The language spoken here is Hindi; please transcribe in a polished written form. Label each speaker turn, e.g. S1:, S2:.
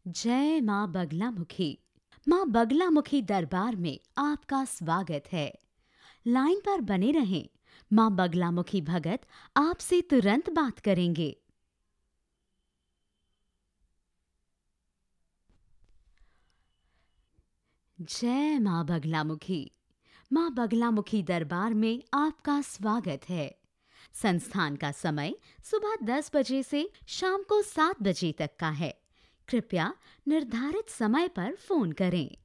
S1: जय माँ बगलामुखी। माँ बगलामुखी दरबार में आपका स्वागत है। लाइन पर बने रहें। माँ बगलामुखी भगत आपसे तुरंत बात करेंगे। जय माँ बगलामुखी। माँ बगलामुखी दरबार में आपका स्वागत है। संस्थान का समय सुबह 10 बजे से शाम को 7 बजे तक का है। कृपया निर्धारित समय पर फोन करें।